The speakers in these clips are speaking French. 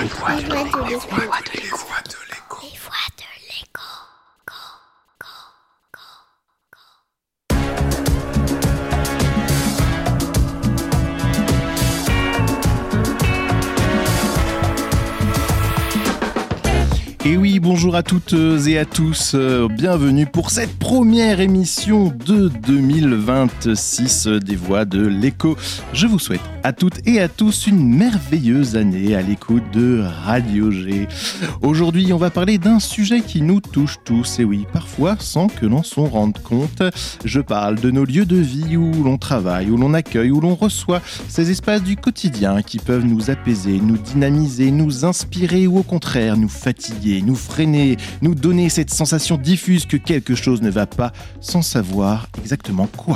Et oui, bonjour à toutes et à tous, bienvenue pour cette première émission de 2026 des Voix de l'Écho. Je vous souhaite à toutes et à tous une merveilleuse année à l'écoute de Radio G. Aujourd'hui, on va parler d'un sujet qui nous touche tous, et oui, parfois sans que l'on s'en rende compte. Je parle de nos lieux de vie où l'on travaille, où l'on accueille, où l'on reçoit ces espaces du quotidien qui peuvent nous apaiser, nous dynamiser, nous inspirer ou au contraire nous fatiguer, nous freiner, nous donner cette sensation diffuse que quelque chose ne va pas sans savoir exactement quoi.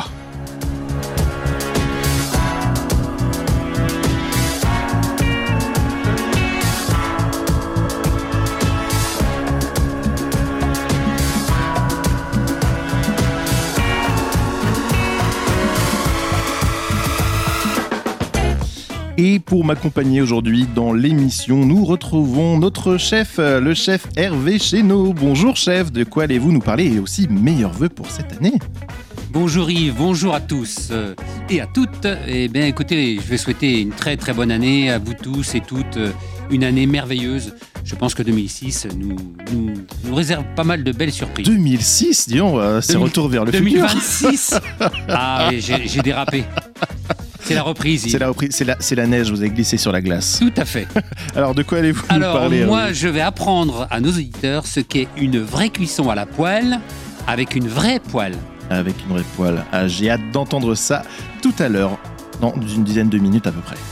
Et pour m'accompagner aujourd'hui dans l'émission, nous retrouvons notre chef, le chef Hervé Chénaud. Bonjour chef, de quoi allez-vous nous parler et aussi meilleurs vœux pour cette année ? Bonjour Yves, bonjour à tous et à toutes. Eh bien écoutez, je vais souhaiter une très très bonne année à vous tous et toutes, une année merveilleuse. Je pense que 2006 nous réserve pas mal de belles surprises. 2006, disons, c'est retour vers le 2026. Ah oui, j'ai dérapé. C'est la reprise. Yves. C'est la reprise, c'est la neige, vous avez glissé sur la glace. Tout à fait. Alors, de quoi allez-vous nous parler ? Alors, moi, je vais apprendre à nos auditeurs ce qu'est une vraie cuisson à la poêle avec une vraie poêle. Avec une vraie poêle. Ah, j'ai hâte d'entendre ça tout à l'heure, dans une dizaine de minutes à peu près.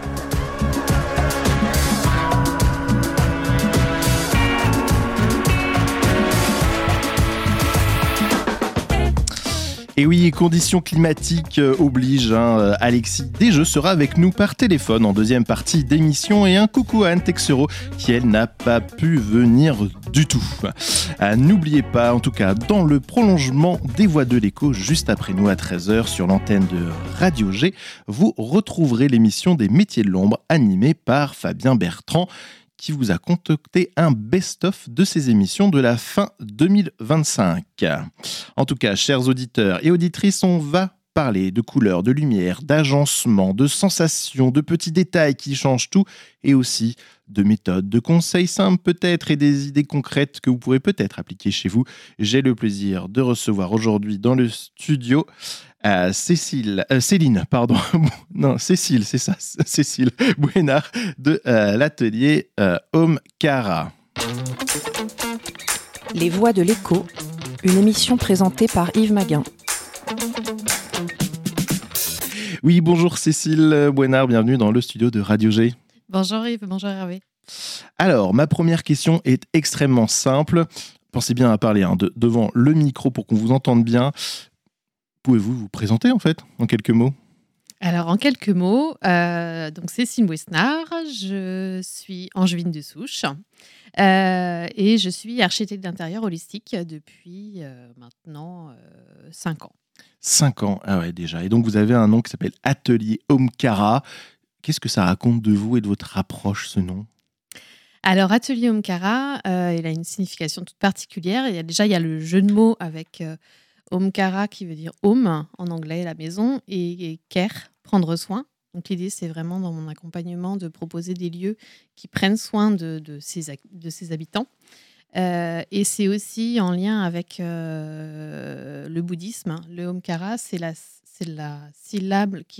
Et oui, conditions climatiques obligent, Alexis Desjeux sera avec nous par téléphone en deuxième partie d'émission, et un coucou à Anne Texero qui, elle, n'a pas pu venir du tout. N'oubliez pas, en tout cas, dans le prolongement des Voix de l'Écho, juste après nous à 13h sur l'antenne de Radio G, vous retrouverez l'émission des métiers de l'ombre animée par Fabien Bertrand, qui vous a concocté un best-of de ces émissions de la fin 2025. En tout cas, chers auditeurs et auditrices, on va parler de couleurs, de lumière, d'agencement, de sensations, de petits détails qui changent tout, et aussi de méthodes, de conseils simples peut-être et des idées concrètes que vous pourrez peut-être appliquer chez vous. J'ai le plaisir de recevoir aujourd'hui dans le studio Cécile Bouénard de l'atelier Home Cara. Les Voix de l'Écho, une émission présentée par Yves Maguin. Oui, bonjour Cécile Bouénard, bienvenue dans le studio de Radio G. Bonjour Yves, bonjour Hervé. Alors, ma première question est extrêmement simple. Pensez bien à parler devant le micro pour qu'on vous entende bien. Pouvez-vous vous présenter en fait, en quelques mots ? Alors en quelques mots, donc Cécile Bouénard, je suis angevine de souche et je suis architecte d'intérieur holistique depuis maintenant 5 ans. 5 ans, ah ouais déjà. Et donc vous avez un nom qui s'appelle Atelier Home Cara. Qu'est-ce que ça raconte de vous et de votre approche, ce nom ? Alors Atelier Home Cara, il a une signification toute particulière. Il y a le jeu de mots avec Home Cara qui veut dire home en anglais, la maison, et care, prendre soin. Donc l'idée, c'est vraiment dans mon accompagnement de proposer des lieux qui prennent soin de ses habitants. Et c'est aussi en lien avec le bouddhisme. Le Home Cara, c'est la syllabe qui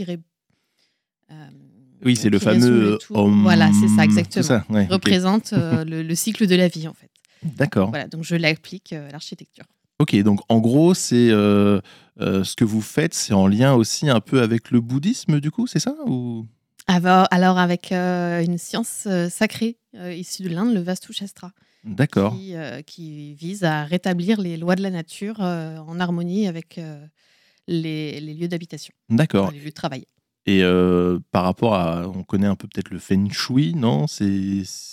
oui, c'est le fameux Om. Voilà, c'est ça, exactement. C'est ça, ouais, représente le cycle de la vie, en fait. D'accord. Voilà, donc je l'applique à l'architecture. Ok, donc en gros, c'est ce que vous faites, c'est en lien aussi un peu avec le bouddhisme, du coup, c'est ça ou... Alors avec une science sacrée issue de l'Inde, le Vastu Shastra. D'accord. Qui vise à rétablir les lois de la nature en harmonie avec les lieux d'habitation. D'accord. Les lieux de travail. Et par rapport à, on connaît un peu peut-être le Feng Shui, non ? C'est identique ?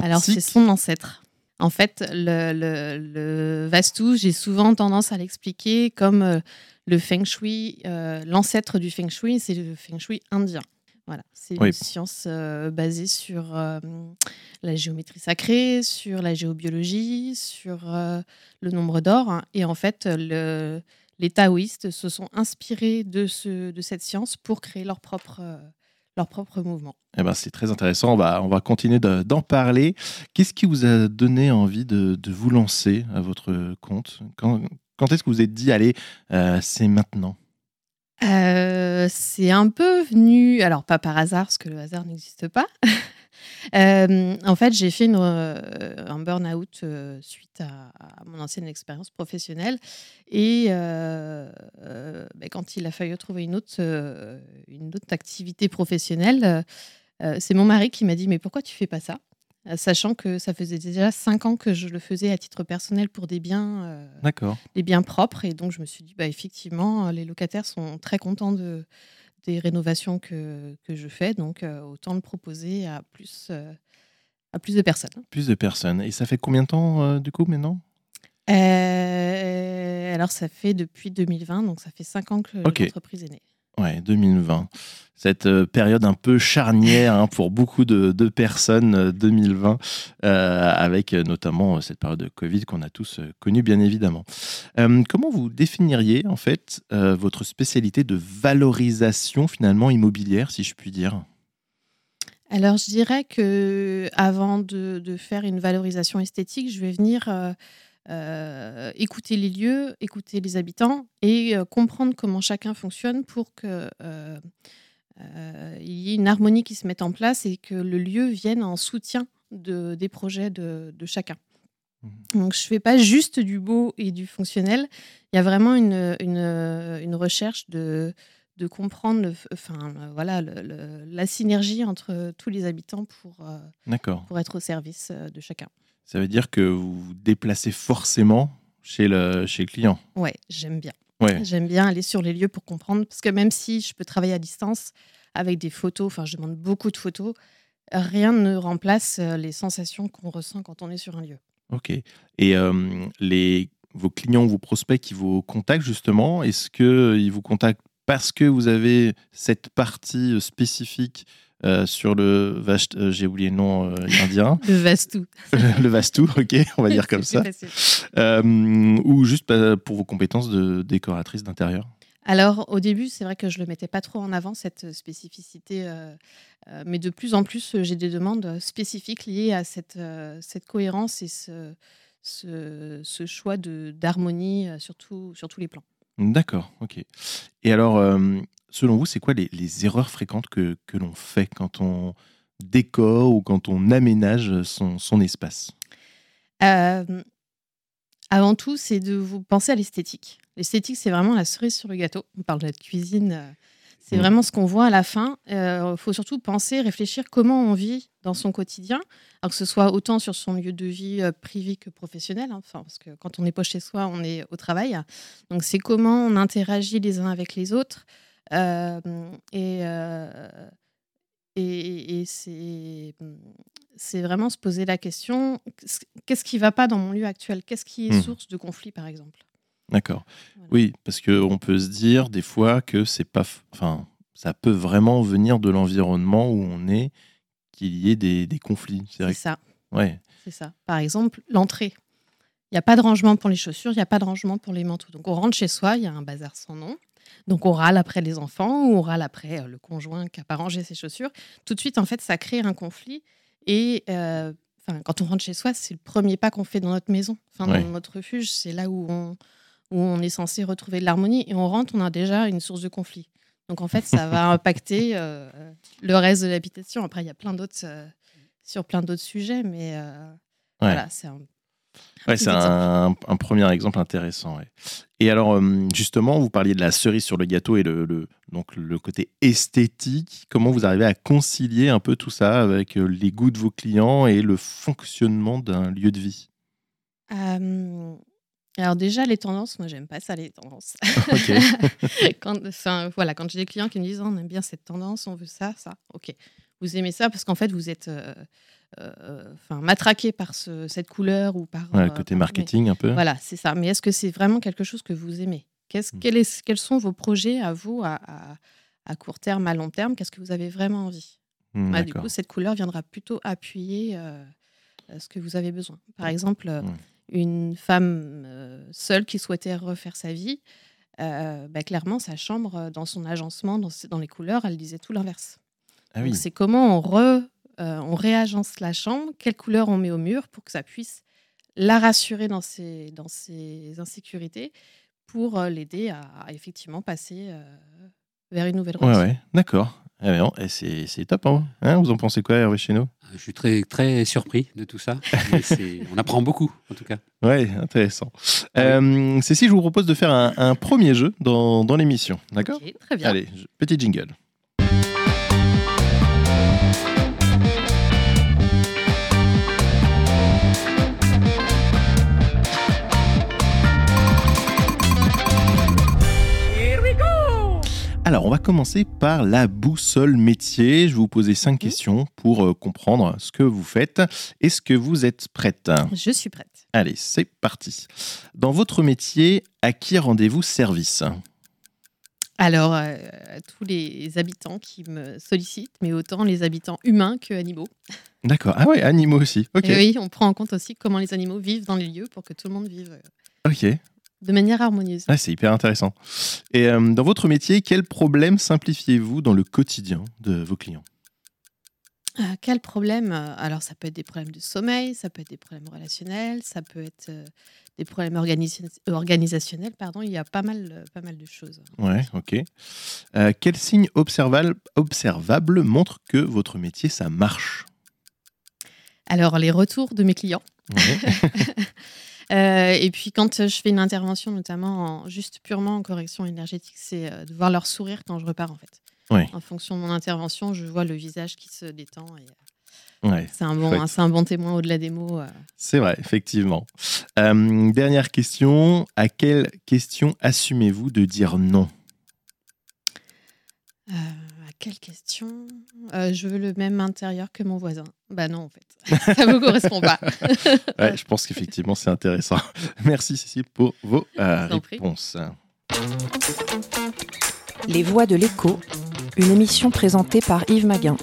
Alors c'est son ancêtre. En fait, le Vastu, j'ai souvent tendance à l'expliquer comme le Feng Shui, l'ancêtre du Feng Shui, c'est le Feng Shui indien. Voilà, c'est Oui. une science basée sur la géométrie sacrée, sur la géobiologie, sur le nombre d'or, hein. Et en fait, les taoïstes se sont inspirés de cette science pour créer leur propre mouvement. Eh ben, c'est très intéressant. On va continuer d'en parler. Qu'est-ce qui vous a donné envie de vous lancer à votre compte? Quand est-ce que vous vous êtes dit, allez, c'est maintenant? C'est un peu venu, alors pas par hasard, parce que le hasard n'existe pas. En fait, j'ai fait un burn-out suite à mon ancienne expérience professionnelle. Et quand il a fallu trouver une autre activité professionnelle, c'est mon mari qui m'a dit: «Mais pourquoi tu fais pas ça?» Sachant que ça faisait déjà 5 ans que je le faisais à titre personnel pour des D'accord. biens propres. Et donc, je me suis dit, effectivement, les locataires sont très contents des rénovations que je fais. Donc, autant le proposer à plus de personnes. Plus de personnes. Et ça fait combien de temps, du coup, maintenant? Alors, ça fait depuis 2020, donc ça fait 5 ans que Ok. l'entreprise est née. Ouais, 2020. Cette période un peu charnière hein, pour beaucoup de personnes, 2020, avec notamment cette période de Covid qu'on a tous connue, bien évidemment. Comment vous définiriez, en fait, votre spécialité de valorisation, finalement, immobilière, si je puis dire? Alors, je dirais que avant de faire une valorisation esthétique, je vais venir écouter les lieux, écouter les habitants et comprendre comment chacun fonctionne pour que il y ait une harmonie qui se mette en place et que le lieu vienne en soutien des projets de chacun. Donc, je ne fais pas juste du beau et du fonctionnel. Il y a vraiment une recherche de comprendre la synergie entre tous les habitants D'accord. pour être au service de chacun. Ça veut dire que vous vous déplacez forcément chez le client? Ouais, j'aime bien. Ouais. J'aime bien aller sur les lieux pour comprendre, parce que même si je peux travailler à distance avec des photos, enfin je demande beaucoup de photos, rien ne remplace les sensations qu'on ressent quand on est sur un lieu. Ok. Et vos clients, vos prospects qui vous contactent justement, est-ce qu'ils vous contactent parce que vous avez cette partie spécifique sur le j'ai oublié le nom indien, Le Vastu. le Vastu, ok, on va dire comme C'est ça, facile. ou juste pour vos compétences de décoratrice d'intérieur? Alors, au début, c'est vrai que je ne le mettais pas trop en avant, cette spécificité, mais de plus en plus, j'ai des demandes spécifiques liées à cette cohérence et ce choix d'harmonie sur tous les plans. D'accord, ok. Et alors, selon vous, c'est quoi les erreurs fréquentes que l'on fait quand on décore ou quand on aménage son espace? Euh, Avant tout, c'est de vous penser à l'esthétique. L'esthétique, c'est vraiment la cerise sur le gâteau. On parle de la cuisine, c'est vraiment ce qu'on voit à la fin. Il faut surtout penser, réfléchir comment on vit dans son quotidien, alors que ce soit autant sur son lieu de vie privé que professionnel, hein. Enfin, parce que quand on n'est pas chez soi, on est au travail. Donc, c'est comment on interagit les uns avec les autres. Euh, et euh, et c'est vraiment se poser la question, qu'est-ce qui ne va pas dans mon lieu actuel? Qu'est-ce qui est source de conflit, par exemple? D'accord. Voilà. Oui, parce qu'on peut se dire des fois que c'est pas, enfin, ça peut vraiment venir de l'environnement où on est, qu'il y ait des conflits. C'est vrai ça, ouais. c'est ça. Par exemple, l'entrée. Il n'y a pas de rangement pour les chaussures, il n'y a pas de rangement pour les manteaux. Donc, on rentre chez soi, il y a un bazar sans nom. Donc, on râle après les enfants ou on râle après le conjoint qui n'a pas rangé ses chaussures. Tout de suite, en fait, ça crée un conflit. Et quand on rentre chez soi, c'est le premier pas qu'on fait dans notre maison. Dans notre refuge, c'est là où on est censé retrouver de l'harmonie. Et on rentre, on a déjà une source de conflit. Donc, en fait, ça va impacter le reste de l'habitation. Après, il y a plein d'autres sur plein d'autres sujets. Mais voilà, c'est un... c'est un premier exemple intéressant. Ouais. Et alors, justement, vous parliez de la cerise sur le gâteau et donc le côté esthétique. Comment vous arrivez à concilier un peu tout ça avec les goûts de vos clients et le fonctionnement d'un lieu de vie? Alors déjà, les tendances, moi, j'aime pas ça, les tendances. Ok. Quand j'ai des clients qui me disent, on aime bien cette tendance, on veut ça. Ok. Vous aimez ça parce qu'en fait, vous êtes matraqué par cette couleur ou par... le côté marketing un peu. Voilà, c'est ça. Mais est-ce que c'est vraiment quelque chose que vous aimez? Quels sont vos projets à vous à à court terme, à long terme, qu'est-ce que vous avez vraiment envie. Du D'accord. coup, cette couleur viendra plutôt appuyer ce que vous avez besoin. Par exemple, une femme seule qui souhaitait refaire sa vie, clairement, sa chambre, dans son agencement, dans les couleurs, elle disait tout l'inverse. Ah Donc, oui. c'est comment on réagence la chambre, quelle couleur on met au mur pour que ça puisse la rassurer dans ses insécurités, pour l'aider à effectivement passer vers une nouvelle Ouais, relation. ouais, d'accord. Ah ouais, non, c'est top, hein. Vous en pensez quoi, Hervé Chéneau? Je suis très, très surpris de tout ça. Mais on apprend beaucoup, en tout cas. Ouais, intéressant. Cécile, je vous propose de faire un premier jeu dans l'émission, d'accord? Ok, très bien. Allez, petit jingle. Alors, on va commencer par la boussole métier. Je vais vous poser 5 questions pour comprendre ce que vous faites. Est-ce que vous êtes prête? Je suis prête. Allez, c'est parti. Dans votre métier, à qui rendez-vous service? Alors, tous les habitants qui me sollicitent, mais autant les habitants humains que animaux. D'accord. Ah ouais, animaux aussi. Ok. Et oui, on prend en compte aussi comment les animaux vivent dans les lieux pour que tout le monde vive Ok. de manière harmonieuse. Ah, c'est hyper intéressant. Et dans votre métier, quels problèmes simplifiez-vous dans le quotidien de vos clients? Quel problème? Alors, ça peut être des problèmes de sommeil, ça peut être des problèmes relationnels, ça peut être des problèmes organisationnels. Pardon, il y a pas mal de choses. Ouais, ok. Quels signes observables montrent que votre métier, ça marche? Alors, les retours de mes clients. Ouais. Et puis, quand je fais une intervention, notamment juste purement en correction énergétique, c'est de voir leur sourire quand je repars, en fait. Ouais. En fonction de mon intervention, je vois le visage qui se détend. Et, Ouais, c'est un chouette. bon témoin au-delà des mots. C'est vrai, effectivement. Dernière question. À quelle question assumez-vous de dire non? À quelle question? Je veux le même intérieur que mon voisin. Bah non, en fait. Ça me correspond pas. Ouais, je pense qu'effectivement, c'est intéressant. Merci, Cécile, pour vos t'en prie. réponses. Les Voix de l'écho, une émission présentée par Yves Maguin.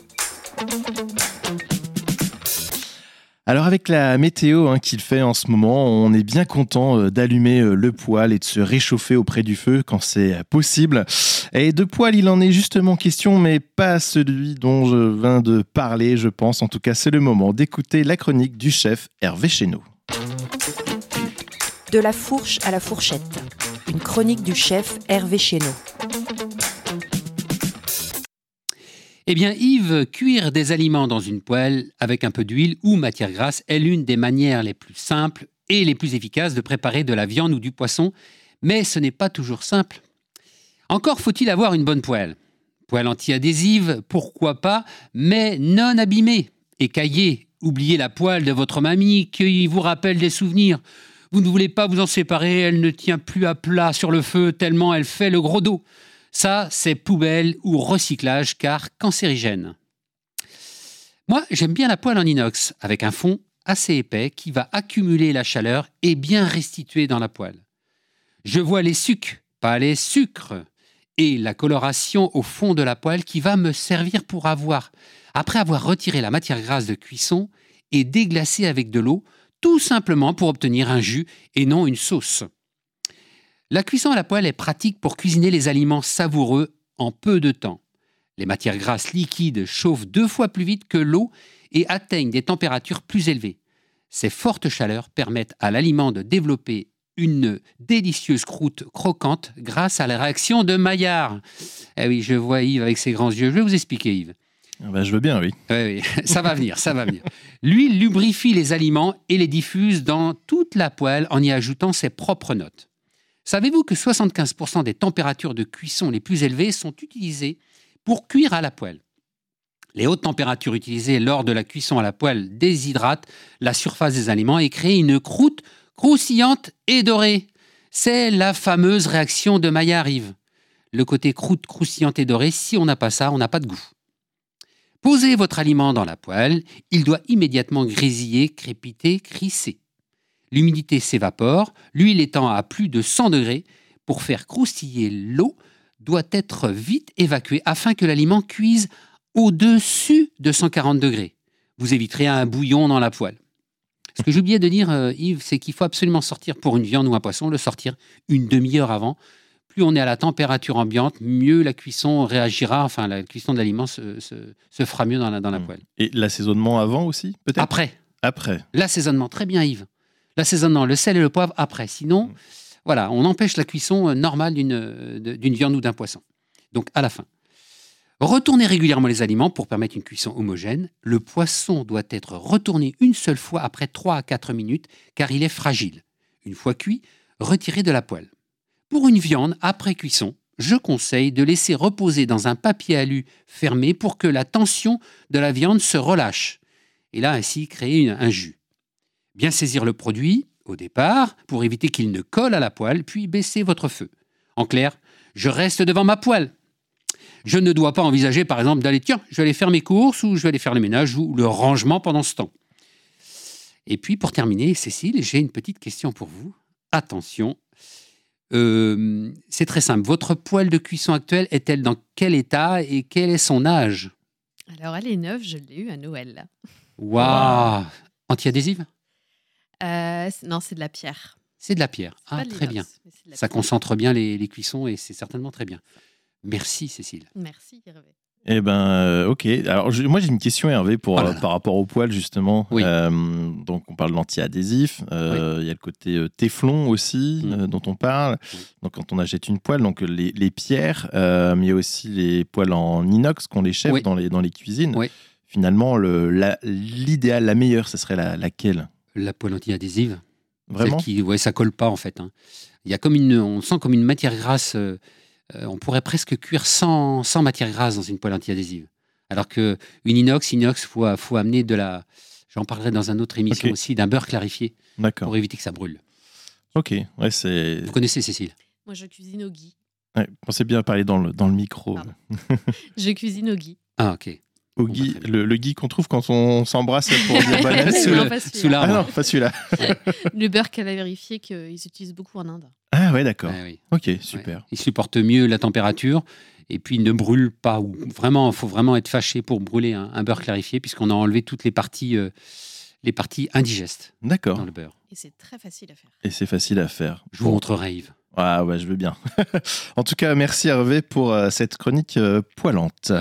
Alors avec la météo qu'il fait en ce moment, on est bien content d'allumer le poêle et de se réchauffer auprès du feu quand c'est possible. Et de poêle, il en est justement question, mais pas celui dont je viens de parler, je pense. En tout cas, c'est le moment d'écouter la chronique du chef Hervé Chéneau. De la fourche à la fourchette, une chronique du chef Hervé Chéneau. Eh bien, Yves, cuire des aliments dans une poêle avec un peu d'huile ou matière grasse est l'une des manières les plus simples et les plus efficaces de préparer de la viande ou du poisson, mais ce n'est pas toujours simple. Encore faut-il avoir une bonne poêle. Poêle anti-adhésive, pourquoi pas, mais non abîmée. Écaillée, oubliez la poêle de votre mamie qui vous rappelle des souvenirs. Vous ne voulez pas vous en séparer, elle ne tient plus à plat sur le feu tellement elle fait le gros dos. Ça, c'est poubelle ou recyclage, car cancérigène. Moi, j'aime bien la poêle en inox, avec un fond assez épais qui va accumuler la chaleur et bien restituer dans la poêle. Je vois les sucs, pas les sucres, et la coloration au fond de la poêle qui va me servir après avoir retiré la matière grasse de cuisson et déglacé avec de l'eau, tout simplement pour obtenir un jus et non une sauce. La cuisson à la poêle est pratique pour cuisiner les aliments savoureux en peu de temps. Les matières grasses liquides chauffent 2 fois plus vite que l'eau et atteignent des températures plus élevées. Ces fortes chaleurs permettent à l'aliment de développer une délicieuse croûte croquante grâce à la réaction de Maillard. Eh oui, je vois Yves avec ses grands yeux. Je vais vous expliquer, Yves. Je veux bien, oui. Oui, ça va venir. L'huile lubrifie les aliments et les diffuse dans toute la poêle en y ajoutant ses propres notes. Savez-vous que 75% des températures de cuisson les plus élevées sont utilisées pour cuire à la poêle? Les hautes températures utilisées lors de la cuisson à la poêle déshydratent la surface des aliments et créent une croûte croustillante et dorée. C'est la fameuse réaction de Maillard-Yves. Le côté croûte croustillante et dorée, si on n'a pas ça, on n'a pas de goût. Posez votre aliment dans la poêle, il doit immédiatement grésiller, crépiter, crisser. L'humidité s'évapore, l'huile étant à plus de 100 degrés pour faire croustiller l'eau doit être vite évacué afin que l'aliment cuise au-dessus de 140 degrés. Vous éviterez un bouillon dans la poêle. Ce que j'ai oublié de dire, Yves, c'est qu'il faut absolument sortir pour une viande ou un poisson, le sortir une demi-heure avant. Plus on est à la température ambiante, mieux la cuisson réagira, enfin la cuisson de l'aliment se fera mieux dans la poêle. Et l'assaisonnement avant aussi, peut-être ? Après. L'assaisonnement, très bien Yves. L'assaisonnement, le sel et le poivre après. Sinon, voilà, on empêche la cuisson normale d'une viande ou d'un poisson. Donc à la fin. Retournez régulièrement les aliments pour permettre une cuisson homogène. Le poisson doit être retourné une seule fois après 3 à 4 minutes car il est fragile. Une fois cuit, retirez de la poêle. Pour une viande, après cuisson, je conseille de laisser reposer dans un papier alu fermé pour que la tension de la viande se relâche. Et là, ainsi, créer un jus. Bien saisir le produit au départ pour éviter qu'il ne colle à la poêle, puis baisser votre feu. En clair, je reste devant ma poêle. Je ne dois pas envisager, par exemple, d'aller, tiens, je vais aller faire mes courses ou je vais aller faire le ménage ou le rangement pendant ce temps. Et puis, pour terminer, Cécile, j'ai une petite question pour vous. Attention, c'est très simple. Votre poêle de cuisson actuelle est-elle dans quel état et quel est son âge ? Alors, elle est neuve, je l'ai eue à Noël. Waouh ! Anti-adhésive ? Non, c'est de la pierre. C'est de la pierre. C'est pas de très l'inox, bien. mais c'est de la Ça pierre. concentre bien les cuissons et c'est certainement très bien. Merci, Cécile. Merci, Hervé. Eh ben, ok. Alors, moi, j'ai une question, Hervé, Oh là là. par rapport au poêle, justement. Oui. Donc, on parle d'anti-adhésif. Il y a le côté téflon aussi, dont on parle. Oui. Donc, quand on achète une poêle, donc les pierres, mais il y a aussi les poêles en inox qu'on les chefs Oui. dans les cuisines. Oui. Finalement, l'idéal, la meilleure, ce serait laquelle ? La poêle anti-adhésive. Vraiment ? Celle qui, ça colle pas en fait. Hein. Il y a on sent comme une matière grasse. On pourrait presque cuire sans matière grasse dans une poêle anti-adhésive. Alors qu'une inox, faut amener de la. J'en parlerai dans une autre émission Ok. aussi, d'un beurre clarifié D'accord. pour éviter que ça brûle. Ok. Ouais, c'est. Vous connaissez, Cécile ? Moi, je cuisine au gui. Ouais, pensez bien à parler dans le micro. Pardon. Je cuisine au gui. Ah, ok. Au Bon, gui, bah, très bien. le gui qu'on trouve quand on s'embrasse pour dire bonne année. Sous Non, le- pas sous celui-là. Ah l'arbre. non, pas celui-là. Le beurre qu'elle a vérifié qu'ils utilisent beaucoup en Inde. Ah ouais, d'accord. Ouais, oui. Ok, super. Ouais. Il supporte mieux la température et puis il ne brûle pas. Il faut vraiment être fâché pour brûler un beurre clarifié puisqu'on a enlevé toutes les parties indigestes D'accord. dans le beurre. Et c'est très facile à faire. Et c'est facile à faire. Je vous montrerai, Yves. Ah ouais, je veux bien. En tout cas, merci Hervé pour cette chronique poilante.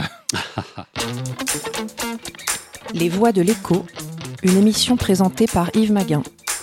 Les Voix de l'écho, une émission présentée par Yves Maguin.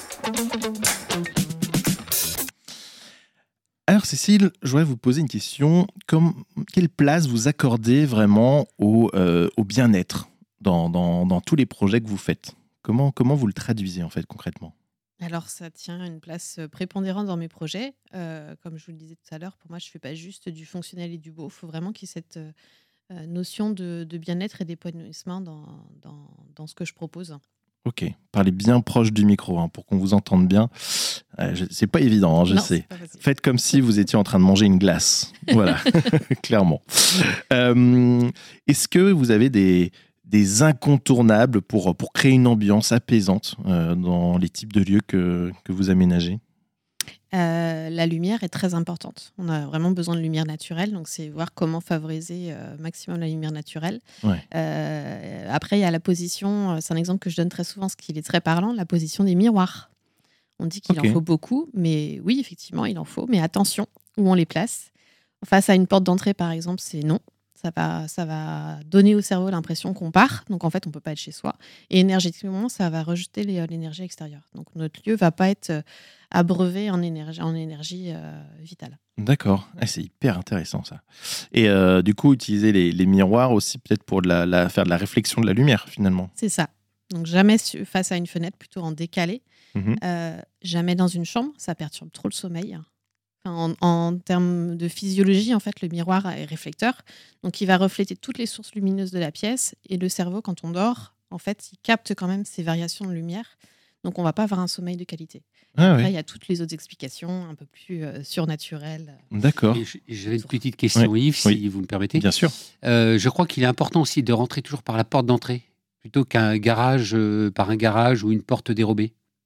Alors Cécile, je voudrais vous poser une question. Quelle place vous accordez vraiment au bien-être dans tous les projets que vous faites ? Comment vous le traduisez en fait concrètement ? Alors, ça tient une place prépondérante dans mes projets. Comme je vous le disais tout à l'heure, pour moi, je ne fais pas juste du fonctionnel et du beau. Il faut vraiment qu'il y ait cette notion de bien-être et d'épanouissement dans ce que je propose. Ok, parlez bien proche du micro pour qu'on vous entende bien. C'est pas évident, je Non, sais. c'est pas facile. Faites comme si vous étiez en train de manger une glace. Voilà, clairement. Est-ce que vous avez des incontournables pour créer une ambiance apaisante dans les types de lieux que vous aménagez ? La lumière est très importante. On a vraiment besoin de lumière naturelle, donc c'est voir comment favoriser maximum la lumière naturelle. Ouais. Après, il y a la position, c'est un exemple que je donne très souvent, ce qui est très parlant, la position des miroirs. On dit qu'il Ok. en faut beaucoup, mais oui, effectivement, il en faut, mais attention où on les place. Face à une porte d'entrée, par exemple, c'est non. Ça va donner au cerveau l'impression qu'on part, donc en fait, on ne peut pas être chez soi. Et énergétiquement, ça va rejeter l'énergie extérieure. Donc notre lieu ne va pas être abreuvé en énergie vitale. D'accord, c'est hyper intéressant ça. Et du coup, utiliser les miroirs aussi peut-être pour faire de la réflexion de la lumière finalement. C'est ça. Donc jamais face à une fenêtre, plutôt en décalé. Mhm. Jamais dans une chambre, ça perturbe trop le sommeil. En termes de physiologie, en fait, le miroir est réflecteur. Donc, il va refléter toutes les sources lumineuses de la pièce. Et le cerveau, quand on dort, en fait, il capte quand même ces variations de lumière. Donc, on ne va pas avoir un sommeil de qualité. Ah Après, ouais, il y a toutes les autres explications un peu plus surnaturelles. d'accord, Et j'avais une petite question, Yves, si Oui. vous me permettez. bien sûr. Je crois qu'il est important aussi de rentrer toujours par la porte d'entrée plutôt qu'un garage par un garage ou une porte dérobée.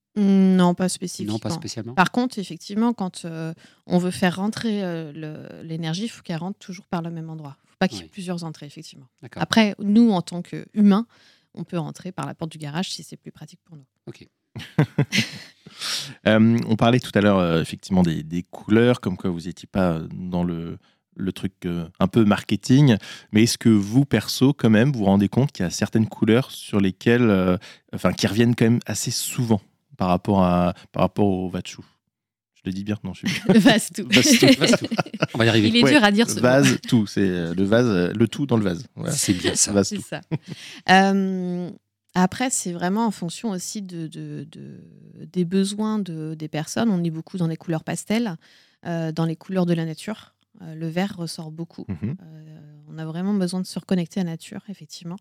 Non, pas spécifiquement. Non, pas spécialement. Par contre, effectivement, quand on veut faire rentrer l'énergie, il faut qu'elle rentre toujours par le même endroit. Il ne faut pas qu'il y ait plusieurs entrées, effectivement. D'accord. Après, nous, en tant qu'humains, on peut rentrer par la porte du garage si c'est plus pratique pour nous. Ok. On parlait tout à l'heure effectivement des couleurs, comme quoi vous n'étiez pas dans le truc un peu marketing, mais est-ce que vous, perso, quand même, vous vous rendez compte qu'il y a certaines couleurs sur lesquelles, qui reviennent quand même assez souvent par rapport au Vatchou? Je le dis bien? Non, je suis... Vastou. Vastou. On va y arriver. Il est dur à dire ce vase, tout, c'est le vase, le tout dans le vase. Voilà. C'est bien ça. Vase, C'est tout. ça. Après, c'est vraiment en fonction aussi des besoins des personnes. On est beaucoup dans les couleurs pastel, dans les couleurs de la nature. Le vert ressort beaucoup. Mhm. On a vraiment besoin de se reconnecter à la nature, effectivement.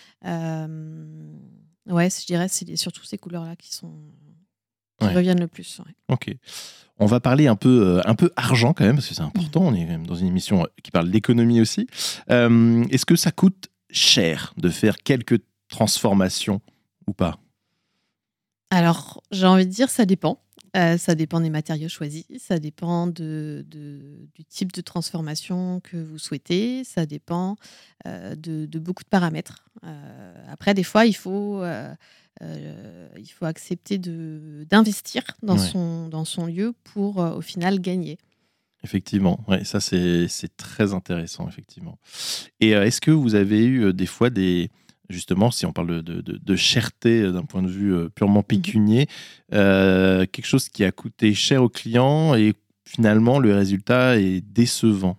Je dirais c'est surtout ces couleurs-là qui reviennent le plus. Ouais. Ok. On va parler un peu argent quand même, parce que c'est important. On est quand même dans une émission qui parle d'économie aussi. Est-ce que ça coûte cher de faire quelques transformations ou pas? Alors, j'ai envie de dire, ça dépend. Ça dépend des matériaux choisis, ça dépend du type de transformation que vous souhaitez, ça dépend de beaucoup de paramètres. Après, des fois, il faut accepter d'investir dans son lieu pour, au final, gagner. Effectivement, ouais, ça c'est très intéressant, effectivement. Et est-ce que vous avez eu des fois justement, si on parle de cherté d'un point de vue purement pécunier, quelque chose qui a coûté cher au client et finalement le résultat est décevant?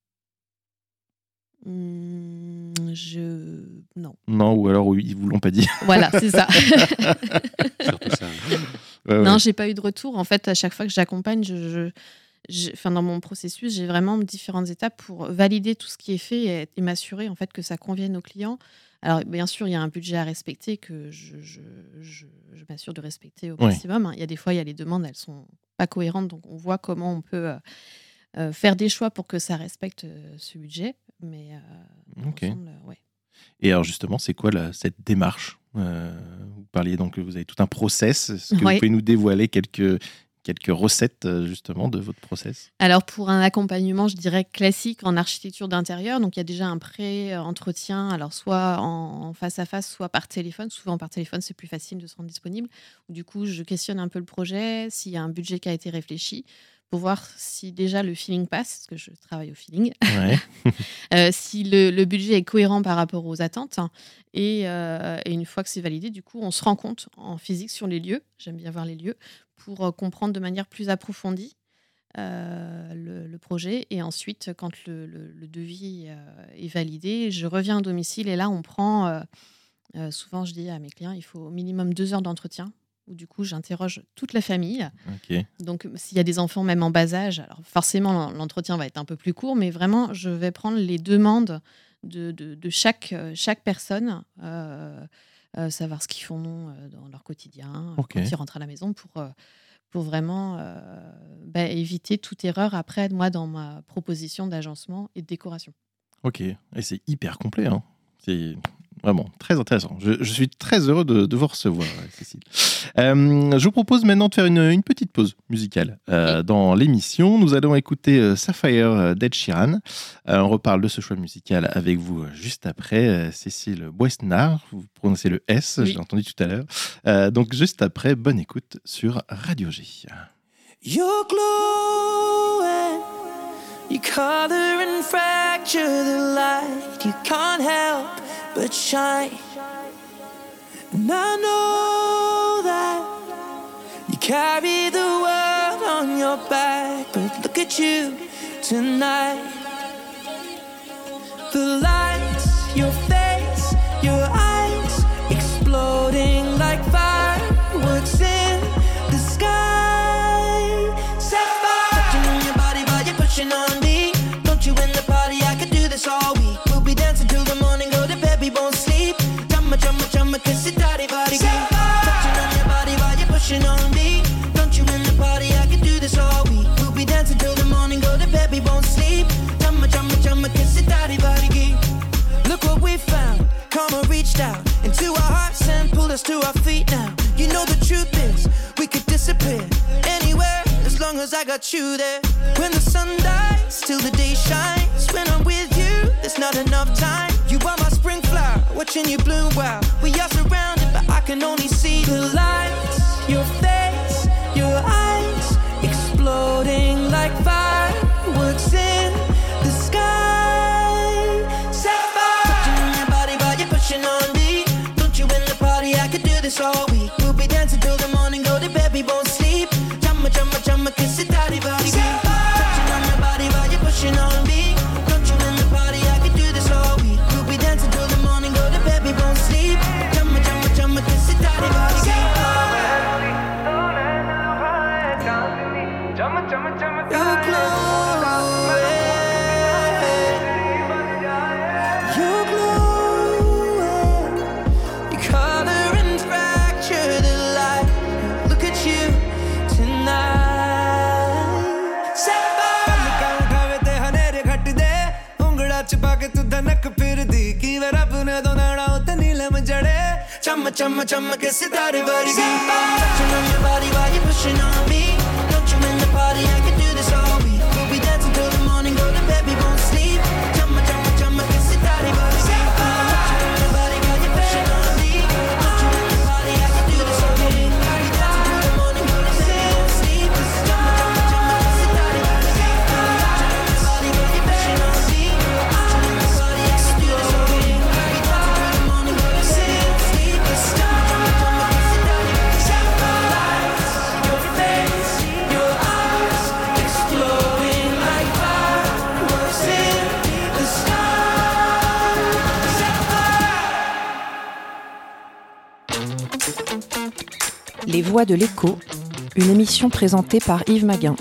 Non. Non, ou alors ils vous l'ont pas dit. Voilà, c'est ça. Surtout ça. Non, j'ai pas eu de retour. En fait, à chaque fois que j'accompagne, dans mon processus, j'ai vraiment différentes étapes pour valider tout ce qui est fait et m'assurer en fait que ça convienne aux clients. Alors, bien sûr, il y a un budget à respecter que je m'assure de respecter au maximum. Il y a des fois, il y a les demandes, elles sont pas cohérentes, donc on voit comment on peut faire des choix pour que ça respecte ce budget. Mais ensemble, Et alors justement, c'est quoi cette démarche? Vous parliez donc que vous avez tout un process. Est-ce que vous pouvez nous dévoiler quelques recettes justement de votre process? Alors pour un accompagnement, je dirais classique en architecture d'intérieur, donc il y a déjà un pré-entretien, alors soit en face à face, soit par téléphone. Souvent par téléphone, c'est plus facile de se rendre disponible. Du coup, je questionne un peu le projet, s'il y a un budget qui a été réfléchi, pour voir si déjà le feeling passe, parce que je travaille au feeling, si le budget est cohérent par rapport aux attentes. Et une fois que c'est validé, du coup, on se rend compte en physique sur les lieux. J'aime bien voir les lieux pour comprendre de manière plus approfondie le projet. Et ensuite, quand le devis est validé, je reviens au domicile et là, on prend... souvent, je dis à mes clients, il faut au minimum 2 heures d'entretien où du coup, j'interroge toute la famille. Okay. Donc, s'il y a des enfants, même en bas âge, alors forcément, l'entretien va être un peu plus court, mais vraiment, je vais prendre les demandes de chaque personne, savoir ce qu'ils font dans leur quotidien, quand ils rentrent à la maison, pour vraiment éviter toute erreur après, moi, dans ma proposition d'agencement et de décoration. Ok, et c'est hyper complet, hein. C'est vraiment très intéressant. Je suis très heureux de vous recevoir, Cécile. Je vous propose maintenant de faire une petite pause musicale dans l'émission. Nous allons écouter Sapphire d'Ed Sheeran. On reparle de ce choix musical avec vous juste après. Cécile Boisnard, vous prononcez le S, j'ai entendu tout à l'heure. Donc juste après, bonne écoute sur Radio G. You're glowing, you color and fracture the light. You can't help but shine. And I know that you carry the world on your back, but look at you tonight. The lights, your face, your eyes, exploding like fireworks in the sky. Sapphire, touching on your body while you're pushing on me. Don't you in the party, I could do this all week. We'll be dancing till the morning, go to bed, we won't sleep. Chumma, chumma, chumma, kiss it, daddy, body, touching on your body while you're pushing on me. Don't you in the party, I could do this all week. We'll be dancing till the morning, go to bed, we won't sleep. Chumma, chumma, chumma, kiss it, daddy, body, look what we found. Karma reached out into our hearts and pulled us to our feet now. You know the truth is, we anywhere, anywhere, as long as I got you there. When the sun dies, till the day shines. When I'm with you, there's not enough time. You are my spring flower, watching you bloom wild. We are surrounded, but I can only see the lights. Your face, your eyes, exploding like fireworks in the sky. Sapphire, touching on your body while you're pushing on me. Don't you in the party? I could do this all week. We'll be dancing till the morning, go to bed, we won't sleep. Chumma, chumma, chumma, kiss it, daddy, body. Touching on your body while you're pushing on me. Don't you in the party? I could do this all week. We'll be dancing till the morning, go to bed, we won't sleep. Chumma, chumma, chumma, kiss it, daddy, body. Your glow, your glow, your color and fracture the light. Look at you tonight. Sapphire. उठावे ते हनेरे घट दे उंगड़ा छुपा के तू धनक फिर दी की वे रब ने दो नाड़ा उते नीलम जड़े चम चम चम के सितारे वर्गी. Touching on your body while you're pushing on me. Don't you in the party? I can do this all week. We'll be dancing till the morning, go to bed, we won't sleep. Chumma chumma chumma que sitaré body. Touching on your body while you're pushing on me. Don't you in the party? I can do this all week. We'll be dancing till the morning, go to bed, we won't sleep. Chumma chumma chumma que sitaré body. Touching on your body while you're pushing on me. Don't you in the party? I can do this all week. We'll be dancing till the morning, go to bed, we won't sleep. Chumma chumma chumma que sitaré body. Your face, your eyes, exploding like fireworks in the sky. Les Voix de l'écho, une émission présentée par Yves Maguin.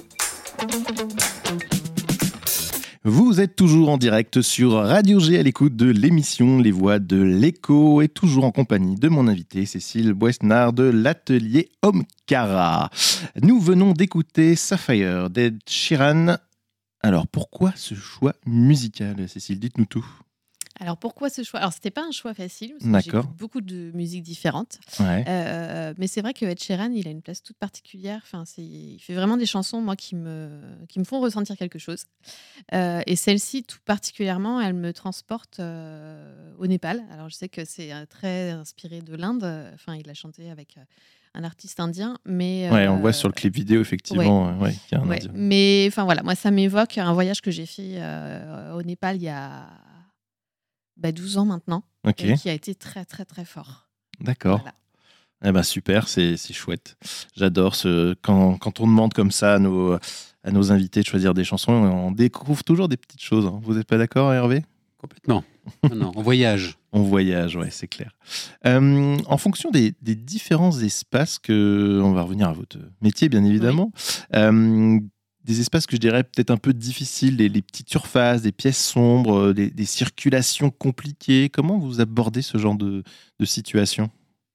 Vous êtes toujours en direct sur Radio G à l'écoute de l'émission Les Voix de l'écho et toujours en compagnie de mon invité Cécile Boesnard de l'atelier Omkara. Nous venons d'écouter Sapphire d'Ed Sheeran. Alors pourquoi ce choix musical, Cécile? Dites-nous tout. Alors pourquoi ce choix? Alors c'était pas un choix facile, parce que D'accord. j'écoute beaucoup de musiques différentes. Ouais. Mais c'est vrai que Ed Sheeran, il a une place toute particulière. Enfin, il fait vraiment des chansons, moi, qui me font ressentir quelque chose. Et celle-ci, tout particulièrement, elle me transporte au Népal. Alors je sais que c'est très inspiré de l'Inde. Enfin, il a chanté avec un artiste indien, mais Ouais, on voit sur le clip vidéo effectivement qu'il y a un ouais. indien. Mais enfin voilà, moi ça m'évoque un voyage que j'ai fait au Népal il y a 12 ans maintenant, Ok, et qui a été très très très fort. d'accord. Voilà. Eh ben super, c'est chouette. J'adore quand on demande comme ça à nos invités de choisir des chansons, on découvre toujours des petites choses. Hein. Vous n'êtes pas d'accord, Hervé? Complètement. Non, on voyage. On voyage, ouais, c'est clair. En fonction des différents espaces on va revenir à votre métier, bien évidemment, des espaces que je dirais peut-être un peu difficiles, les petites surfaces, des pièces sombres, des circulations compliquées. Comment vous abordez ce genre de situation?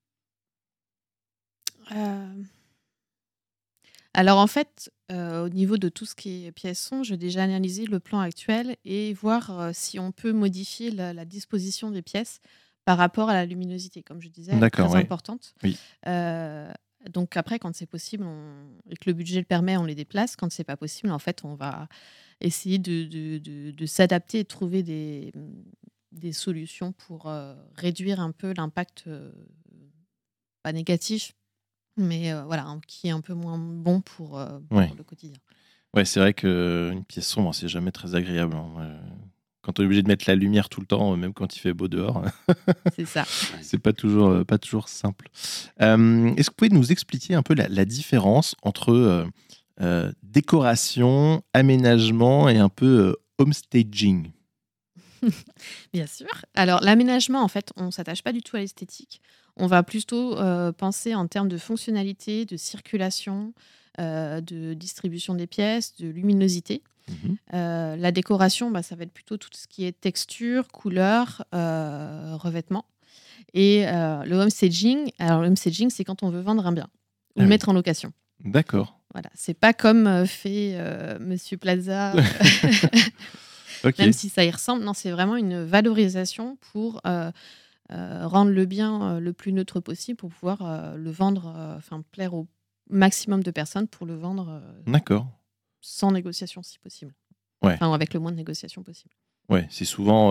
Alors en fait, au niveau de tout ce qui est pièces son, j'ai déjà analysé le plan actuel et voir si on peut modifier la disposition des pièces par rapport à la luminosité. Comme je disais, elle est D'accord, très ouais. importante. Oui. Donc après, quand c'est possible et que le budget le permet, on les déplace. Quand c'est pas possible, en fait, on va essayer de s'adapter et de trouver des solutions pour réduire un peu l'impact, pas négatif, mais voilà, qui est un peu moins bon pour le quotidien. Ouais, c'est vrai qu'une pièce sombre, c'est jamais très agréable. Hein. Quand on est obligé de mettre la lumière tout le temps, même quand il fait beau dehors, C'est ça. c'est pas toujours simple. Est-ce que vous pouvez nous expliquer un peu la différence entre décoration, aménagement et un peu homestaging? Bien sûr. Alors, l'aménagement, en fait, on ne s'attache pas du tout à l'esthétique. On va plutôt penser en termes de fonctionnalité, de circulation, de distribution des pièces, de luminosité. La décoration, ça va être plutôt tout ce qui est texture, couleur, revêtement. Et le homestaging, le homestaging, c'est quand on veut vendre un bien ou le mettre en location. D'accord. Voilà, c'est pas comme fait Monsieur Plaza, Ok. même si ça y ressemble. Non, c'est vraiment une valorisation pour rendre le bien le plus neutre possible pour pouvoir le vendre, plaire au maximum de personnes pour le vendre D'accord. sans négociation si possible. Ouais. Enfin, avec le moins de négociation possible. Ouais, c'est souvent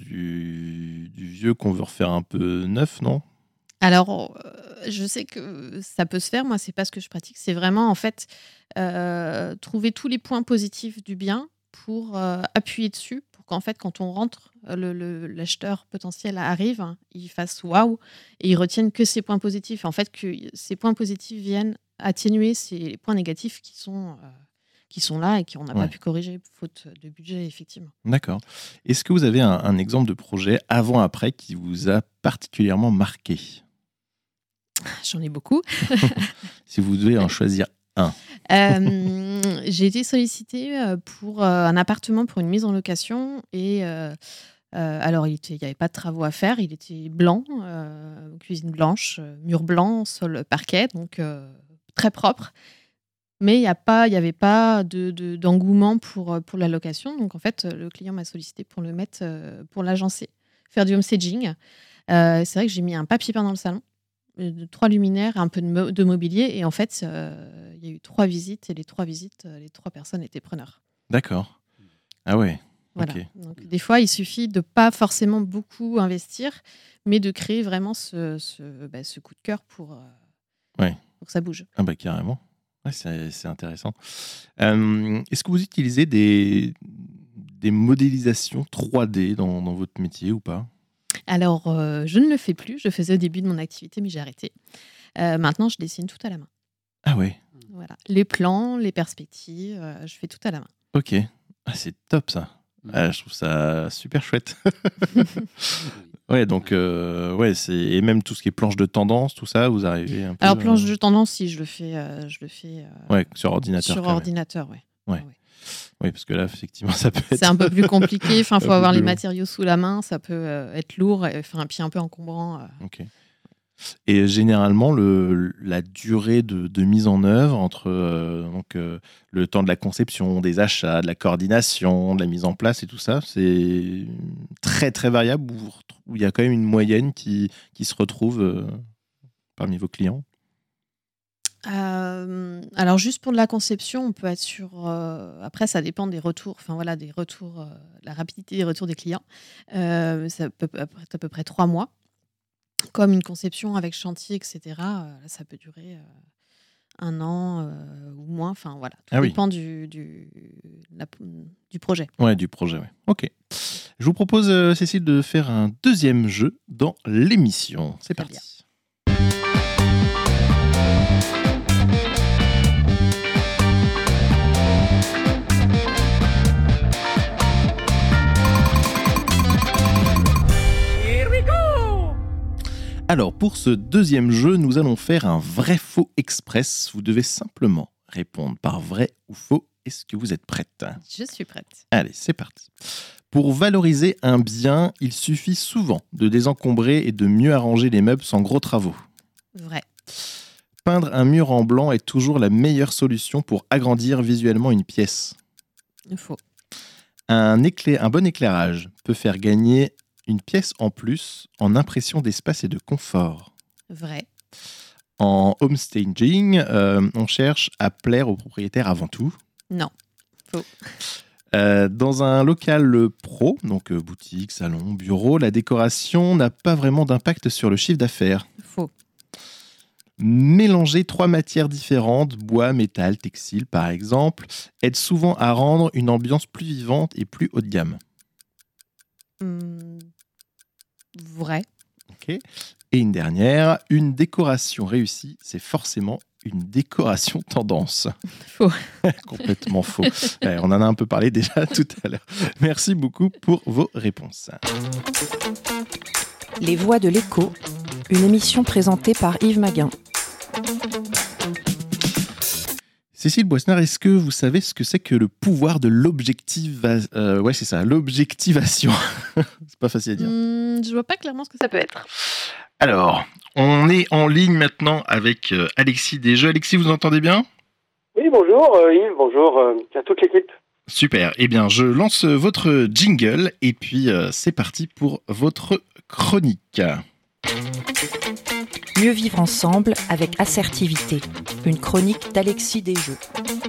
du vieux qu'on veut refaire un peu neuf, non? Alors, je sais que ça peut se faire. Moi, c'est pas ce que je pratique. C'est vraiment, en fait, trouver tous les points positifs du bien pour appuyer dessus, pour qu'en fait, quand on rentre, l'acheteur potentiel arrive, hein, il fasse waouh et il retienne que ces points positifs. En fait, que ces points positifs viennent atténuer ces points négatifs qui sont là et qu'on n'a pas pu corriger, faute de budget, effectivement. D'accord. Est-ce que vous avez un exemple de projet avant-après qui vous a particulièrement marqué? J'en ai beaucoup. Si vous devez en choisir un. J'ai été sollicitée pour un appartement pour une mise en location et alors il n'y avait pas de travaux à faire, il était blanc, cuisine blanche, mur blanc, sol parquet, donc très propre. Mais il n'y avait pas d'engouement pour la location. Donc, en fait, le client m'a sollicité pour le mettre, pour l'agencer, faire du home staging. C'est vrai que j'ai mis un papier peint dans le salon, 3 luminaires, un peu de mobilier. Et en fait, il y a eu 3 visites. Et les 3 visites, les 3 personnes étaient preneurs. D'accord. Ah ouais. Voilà. Ok. Donc, des fois, il suffit de ne pas forcément beaucoup investir, mais de créer vraiment ce coup de cœur pour que ça bouge. Ah bah carrément. Ouais, c'est intéressant. Est-ce que vous utilisez des modélisations 3D dans votre métier ou pas? Alors, je ne le fais plus. Je faisais au début de mon activité, mais j'ai arrêté. Maintenant, je dessine tout à la main. Ah ouais. Voilà. Les plans, les perspectives, je fais tout à la main. Ok. Ah, c'est top ça. Ah, je trouve ça super chouette. Ouais, donc et même tout ce qui est planche de tendance, tout ça, vous arrivez un peu. Alors planche de tendance, si je le fais. Ouais, sur ordinateur. Sur ordinateur, ouais. Ouais. Oui, parce que là, effectivement, ça peut être. C'est un peu plus compliqué. Enfin, faut avoir les long. matériaux sous la main. Ça peut être lourd, puis un peu encombrant. Ok. Et généralement, la durée de mise en œuvre entre le temps de la conception, des achats, de la coordination, de la mise en place et tout ça, c'est très très variable où il y a quand même une moyenne qui se retrouve parmi vos clients? Alors juste pour de la conception, on peut être sur. Après, ça dépend des retours. Enfin voilà, des retours, la rapidité des retours des clients. Ça peut être à peu près 3 mois. Comme une conception avec chantier, etc. Ça peut durer 1 an ou moins. Enfin voilà, tout dépend du projet. Ouais, du projet. Ouais. Ok. Je vous propose, Cécile, de faire un deuxième jeu dans l'émission. C'est parti. Bien. Alors, pour ce deuxième jeu, nous allons faire un vrai-faux express. Vous devez simplement répondre par vrai ou faux. Est-ce que vous êtes prête? Je suis prête. Allez, c'est parti. Pour valoriser un bien, il suffit souvent de désencombrer et de mieux arranger les meubles sans gros travaux. Vrai. Peindre un mur en blanc est toujours la meilleure solution pour agrandir visuellement une pièce. Faux. Un bon éclairage peut faire gagner une pièce en plus en impression d'espace et de confort. Vrai. En home staging, on cherche à plaire aux propriétaires avant tout. Non. Faux. Dans un local pro, donc boutique, salon, bureau, la décoration n'a pas vraiment d'impact sur le chiffre d'affaires. Faux. Mélanger 3 matières différentes, bois, métal, textile par exemple, aide souvent à rendre une ambiance plus vivante et plus haut de gamme. Vrai. Ok. Et une dernière, une décoration réussie, c'est forcément une décoration tendance. Faux. Complètement faux. On en a un peu parlé déjà tout à l'heure. Merci beaucoup pour vos réponses. Les Voix de l'écho, une émission présentée par Yves Maguin. Cécile Boissnard, est-ce que vous savez ce que c'est que le pouvoir de l'objectivation? Ouais, c'est ça, l'objectivation. C'est pas facile à dire. Je vois pas clairement ce que ça peut être. Alors, on est en ligne maintenant avec Alexis Desjeux. Alexis, vous entendez bien? Oui, bonjour Yves, bonjour à toute l'équipe. Super, eh bien je lance votre jingle et puis c'est parti pour votre chronique. Mieux vivre ensemble avec assertivité. une chronique d'Alexis Desjeux.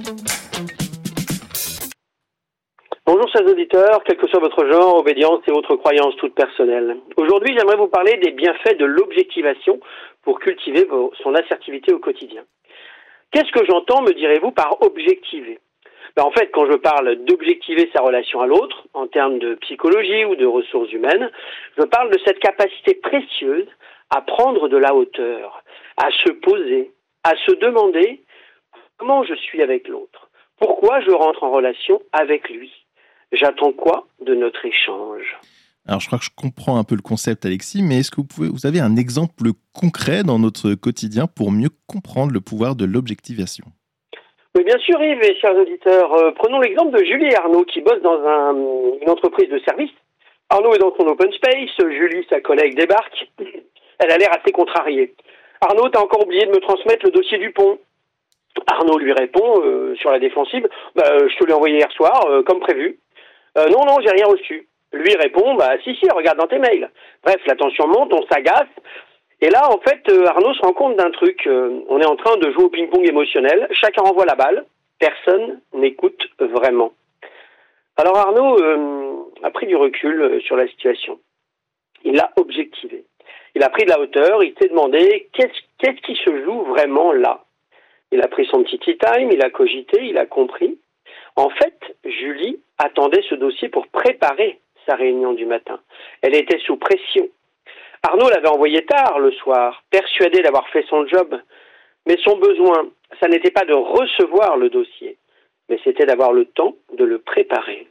Bonjour chers auditeurs, quel que soit votre genre, obédience et autres croyances toutes personnelles. Aujourd'hui, j'aimerais vous parler des bienfaits de l'objectivation pour cultiver son assertivité au quotidien. Qu'est-ce que j'entends, me direz-vous, par objectiver ? En fait, quand je parle d'objectiver sa relation à l'autre, en termes de psychologie ou de ressources humaines, je parle de cette capacité précieuse à prendre de la hauteur, à se poser, à se demander comment je suis avec l'autre, pourquoi je rentre en relation avec lui, j'attends quoi de notre échange. Alors, je crois que je comprends un peu le concept, Alexis, mais est-ce que vous avez un exemple concret dans notre quotidien pour mieux comprendre le pouvoir de l'objectivation ? Oui, bien sûr, Yves et chers auditeurs. Prenons l'exemple de Julie et Arnaud qui bossent dans une entreprise de service. Arnaud est dans son open space, Julie, sa collègue, débarque. Elle a l'air assez contrariée. Arnaud, t'as encore oublié de me transmettre le dossier du pont. Arnaud lui répond sur la défensive, je te l'ai envoyé hier soir, comme prévu. Non, j'ai rien reçu. Lui répond, si, regarde dans tes mails. Bref, la tension monte, on s'agace. Et là, en fait, Arnaud se rend compte d'un truc. On est en train de jouer au ping-pong émotionnel. Chacun renvoie la balle. Personne n'écoute vraiment. Alors Arnaud a pris du recul sur la situation. Il l'a objectivé. Il a pris de la hauteur. Il s'est demandé qu'est-ce qui se joue vraiment là. Il a pris son petit tea time. Il a cogité. Il a compris. En fait, Julie attendait ce dossier pour préparer sa réunion du matin. Elle était sous pression. Arnaud l'avait envoyé tard le soir, persuadé d'avoir fait son job. Mais son besoin, ça n'était pas de recevoir le dossier, mais c'était d'avoir le temps de le préparer.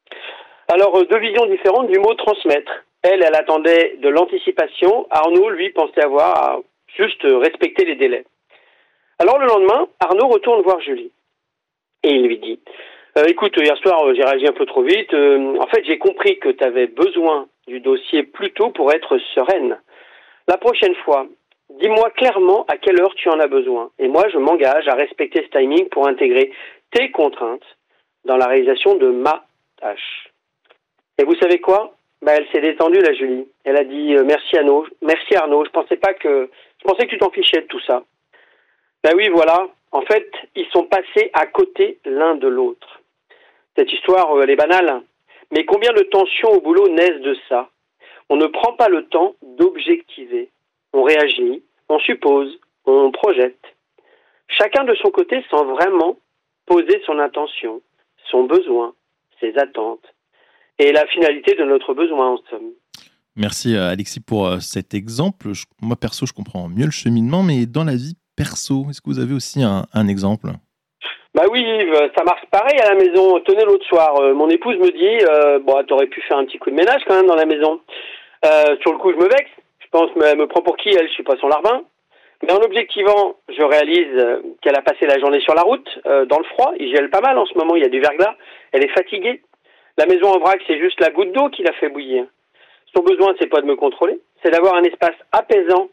Alors, deux visions différentes du mot transmettre. Elle attendait de l'anticipation. Arnaud, lui, pensait avoir à juste respecter les délais. Alors, le lendemain, Arnaud retourne voir Julie. Et il lui dit, écoute, hier soir, j'ai réagi un peu trop vite. En fait, j'ai compris que tu avais besoin du dossier plus tôt pour être sereine. La prochaine fois, dis-moi clairement à quelle heure tu en as besoin. Et moi, je m'engage à respecter ce timing pour intégrer tes contraintes dans la réalisation de ma tâche. Et vous savez quoi ? Elle s'est détendue, la Julie. Elle a dit merci Arnaud. Je pensais que tu t'en fichais de tout ça. Oui, voilà. En fait, ils sont passés à côté l'un de l'autre. Cette histoire, elle est banale. Mais combien de tensions au boulot naissent de ça ? On ne prend pas le temps d'objectiver. On réagit, on suppose, on projette. Chacun de son côté sans vraiment poser son intention, son besoin, ses attentes et la finalité de notre besoin en somme. Merci Alexis pour cet exemple. Moi perso, je comprends mieux le cheminement, mais dans la vie perso, est-ce que vous avez aussi un exemple ? Oui Yves, ça marche pareil à la maison. Tenez, l'autre soir, mon épouse me dit t'aurais pu faire un petit coup de ménage quand même dans la maison. Sur le coup, je me vexe. Je pense qu'elle me prend pour qui, elle, je suis pas son larbin. Mais en objectivant, je réalise qu'elle a passé la journée sur la route, dans le froid. Il gèle pas mal en ce moment, il y a du verglas. Elle est fatiguée. La maison en vrac, c'est juste la goutte d'eau qui la fait bouillir. Son besoin, c'est pas de me contrôler, c'est d'avoir un espace apaisant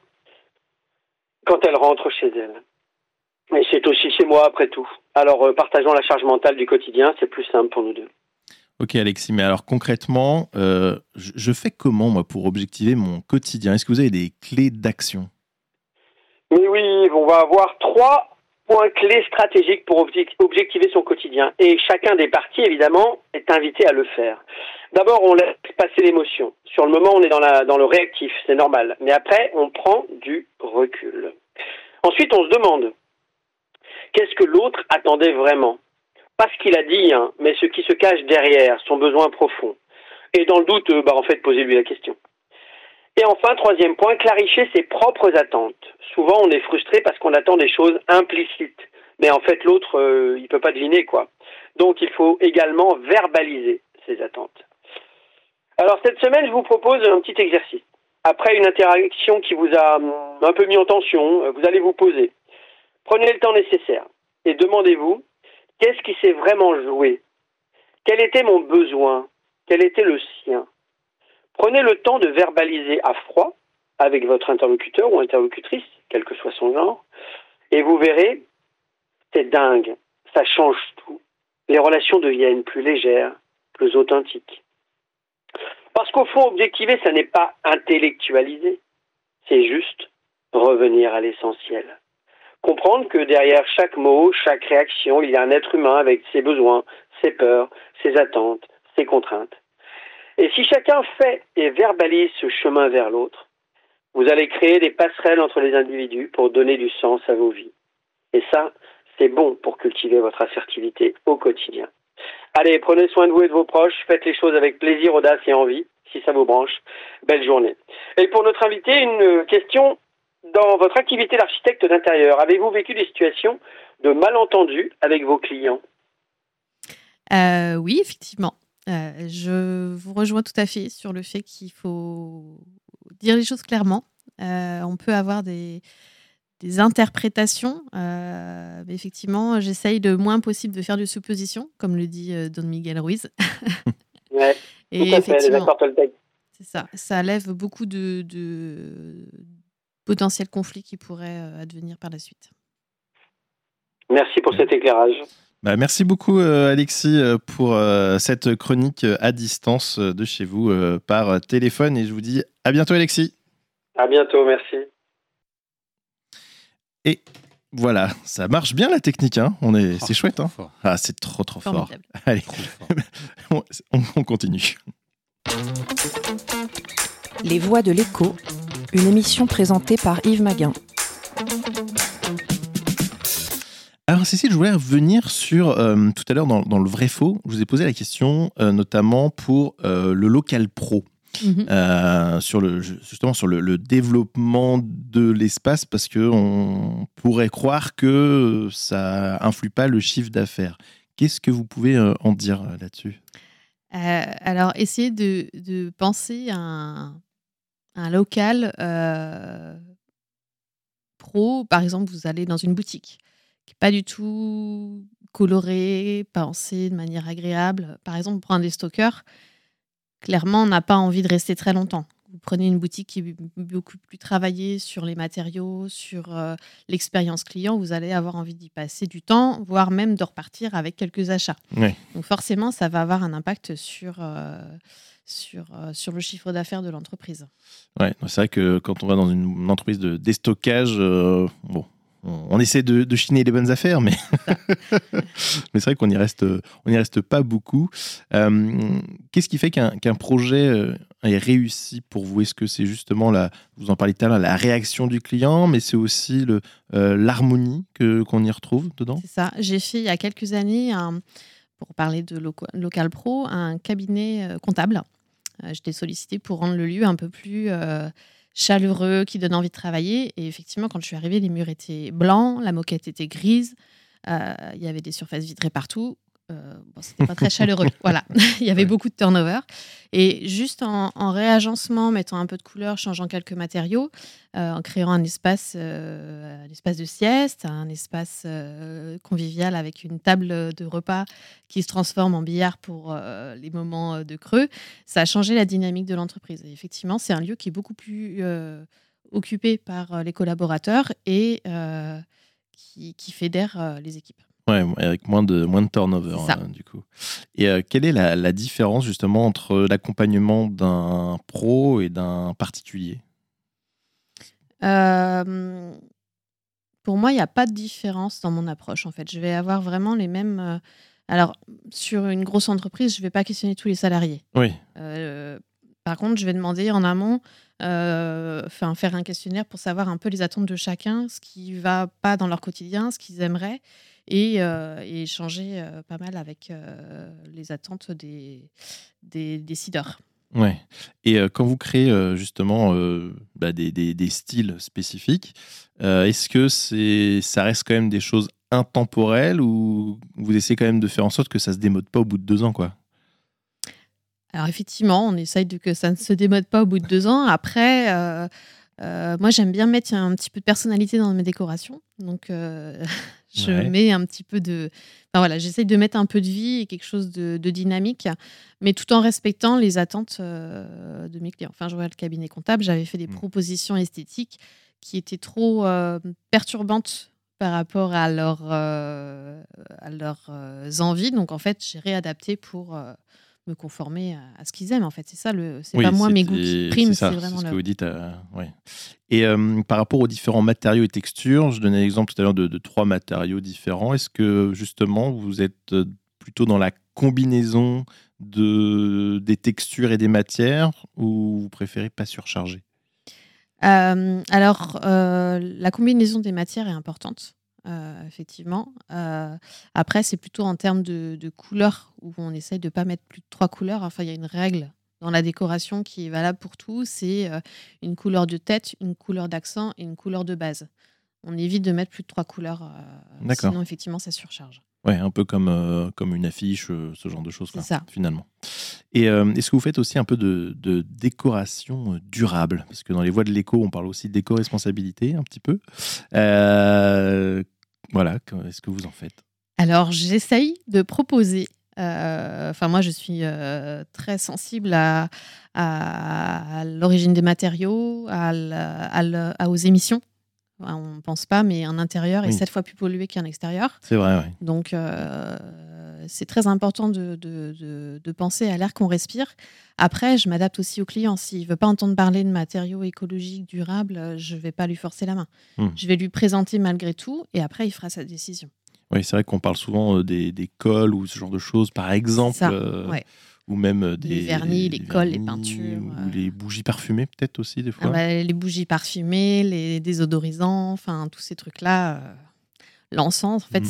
quand elle rentre chez elle. Et c'est aussi chez moi, après tout. Alors, partageons la charge mentale du quotidien, c'est plus simple pour nous deux. Ok Alexis, mais alors concrètement, je fais comment moi pour objectiver mon quotidien ? Est-ce que vous avez des clés d'action ? Mais oui, on va avoir 3 points clés stratégiques pour objectiver son quotidien. Et chacun des parties, évidemment, est invité à le faire. D'abord, on laisse passer l'émotion. Sur le moment, on est dans le réactif, c'est normal. Mais après, on prend du recul. Ensuite, on se demande, qu'est-ce que l'autre attendait vraiment ? Pas ce qu'il a dit, mais ce qui se cache derrière, son besoin profond. Et dans le doute, en fait, posez-lui la question. Et enfin, 3e point, clarifier ses propres attentes. Souvent, on est frustré parce qu'on attend des choses implicites. Mais en fait, l'autre, il peut pas deviner, quoi. Donc, il faut également verbaliser ses attentes. Alors, cette semaine, je vous propose un petit exercice. Après une interaction qui vous a un peu mis en tension, vous allez vous poser. Prenez le temps nécessaire et demandez-vous, qu'est-ce qui s'est vraiment joué ? Quel était mon besoin ? Quel était le sien ? Prenez le temps de verbaliser à froid avec votre interlocuteur ou interlocutrice, quel que soit son genre, et vous verrez, c'est dingue, ça change tout. Les relations deviennent plus légères, plus authentiques. Parce qu'au fond, objectiver, ça n'est pas intellectualiser, c'est juste revenir à l'essentiel. Comprendre que derrière chaque mot, chaque réaction, il y a un être humain avec ses besoins, ses peurs, ses attentes, ses contraintes. Et si chacun fait et verbalise ce chemin vers l'autre, vous allez créer des passerelles entre les individus pour donner du sens à vos vies. Et ça, c'est bon pour cultiver votre assertivité au quotidien. Allez, prenez soin de vous et de vos proches, faites les choses avec plaisir, audace et envie, si ça vous branche. Belle journée. Et pour notre invité, une question. Dans votre activité d'architecte d'intérieur, avez-vous vécu des situations de malentendus avec vos clients ? Oui, effectivement. Je vous rejoins tout à fait sur le fait qu'il faut dire les choses clairement. On peut avoir des interprétations, mais effectivement, j'essaye le moins possible de faire de suppositions, comme le dit Don Miguel Ruiz. Ouais, Et tout à fait, les effectivement, accords Toltec. c'est ça. Ça lève beaucoup de potentiels conflits qui pourraient advenir par la suite. Merci pour cet éclairage. Bah, merci beaucoup Alexis pour cette chronique à distance de chez vous par téléphone et je vous dis à bientôt Alexis. À bientôt, merci. Et voilà, ça marche bien la technique, hein. C'est chouette, hein. Fort. Ah, c'est trop fort. Formidable. Allez, Trop fort. on continue. Les Voix de l'écho, une émission présentée par Yves Maguin. Alors Cécile, je voulais revenir sur tout à l'heure dans le vrai-faux. Je vous ai posé la question notamment pour le local pro. Sur le développement de l'espace parce qu'on pourrait croire que ça influe pas le chiffre d'affaires. Qu'est-ce que vous pouvez en dire là-dessus ? Alors, essayez de penser à un local pro. Par exemple, vous allez dans une boutique qui n'est pas du tout colorée, pensée de manière agréable. Par exemple, on prend un déstockeur. Clairement, on n'a pas envie de rester très longtemps. Vous prenez une boutique qui est beaucoup plus travaillée sur les matériaux, sur l'expérience client, vous allez avoir envie d'y passer du temps, voire même de repartir avec quelques achats. Ouais. Donc forcément, ça va avoir un impact sur le chiffre d'affaires de l'entreprise. Ouais, c'est vrai que quand on va dans une entreprise de déstockage, on essaie de chiner les bonnes affaires, mais, mais c'est vrai qu'on n'y reste pas beaucoup. Qu'est-ce qui fait qu'un projet est réussi pour vous ? Est-ce que c'est justement, vous en parliez tout à l'heure, la réaction du client, mais c'est aussi l'harmonie qu'on y retrouve dedans ? C'est ça. J'ai fait il y a quelques années, pour parler de local pro, un cabinet comptable. J'étais sollicitée pour rendre le lieu un peu plus chaleureux, qui donne envie de travailler. Et effectivement, quand je suis arrivée, les murs étaient blancs, la moquette était grise, il y avait des surfaces vitrées partout. C'était pas très chaleureux. Voilà, il y avait beaucoup de turnover. Et juste en réagencement, mettant un peu de couleur, changeant quelques matériaux, en créant un espace de sieste, un espace convivial avec une table de repas qui se transforme en billard pour les moments de creux, ça a changé la dynamique de l'entreprise. Et effectivement, c'est un lieu qui est beaucoup plus occupé par les collaborateurs et qui fédère les équipes. Ouais, avec moins de turnover, du coup. Et quelle est la différence, justement, entre l'accompagnement d'un pro et d'un particulier ? Pour moi, il n'y a pas de différence dans mon approche, en fait. Je vais avoir vraiment les mêmes... Alors, sur une grosse entreprise, je ne vais pas questionner tous les salariés. Oui. Par contre, je vais demander en amont, faire un questionnaire pour savoir un peu les attentes de chacun, ce qui ne va pas dans leur quotidien, ce qu'ils aimeraient, et échanger pas mal avec les attentes des décideurs. Ouais. Et quand vous créez justement des styles spécifiques, est-ce que ça reste quand même des choses intemporelles ou vous essayez quand même de faire en sorte que ça se démode pas au bout de 2 ans, quoi ? Alors effectivement, on essaye que ça ne se démode pas au bout de 2 ans. Après, moi j'aime bien mettre un petit peu de personnalité dans mes décorations. Donc je mets un petit peu j'essaye de mettre un peu de vie et quelque chose de dynamique, mais tout en respectant les attentes de mes clients. Enfin, je vois le cabinet comptable, j'avais fait des propositions esthétiques qui étaient trop perturbantes par rapport à leurs envies. Donc en fait, j'ai réadapté pour me conformer à ce qu'ils aiment. En fait, c'est ça. C'est Oui, pas moi mes goûts qui priment, c'est c'est vraiment ce que le. vous dites. Ouais. Et par rapport aux différents matériaux et textures, je donnais l'exemple tout à l'heure de 3 matériaux différents. Est-ce que justement vous êtes plutôt dans la combinaison des textures et des matières, ou vous préférez pas surcharger? Alors, la combinaison des matières est importante, effectivement. Après, c'est plutôt en termes de couleurs, où on essaye de ne pas mettre plus de 3 couleurs. Enfin, il y a une règle dans la décoration qui est valable pour tout. C'est une couleur de tête, une couleur d'accent et une couleur de base. On évite de mettre plus de 3 couleurs, D'accord. sinon, effectivement, ça surcharge. Ouais, un peu comme une affiche, ce genre de choses, C'est quoi, ça. finalement. Et est-ce que vous faites aussi un peu de décoration durable? Parce que dans les voies de l'éco, on parle aussi d'éco-responsabilité, un petit peu. Voilà, est-ce que vous en faites? Alors, j'essaye de proposer. Enfin, moi, je suis très sensible à l'origine des matériaux, aux émissions. Enfin, on ne pense pas, mais un intérieur est Oui. 7 fois plus pollué qu'un extérieur. C'est vrai, ouais. Donc, c'est très important de penser à l'air qu'on respire. Après, je m'adapte aussi au client. S'il ne veut pas entendre parler de matériaux écologiques, durables, je ne vais pas lui forcer la main. Je vais lui présenter malgré tout, et après, il fera sa décision. Oui, c'est vrai qu'on parle souvent des cols ou ce genre de choses, par exemple. Ça, ouais. Ou même Les vernis, les cols, les vernis, peintures. Ou les bougies parfumées, peut-être aussi, des fois. Les bougies parfumées, les désodorisants, enfin, tous ces trucs-là. L'encens, en fait,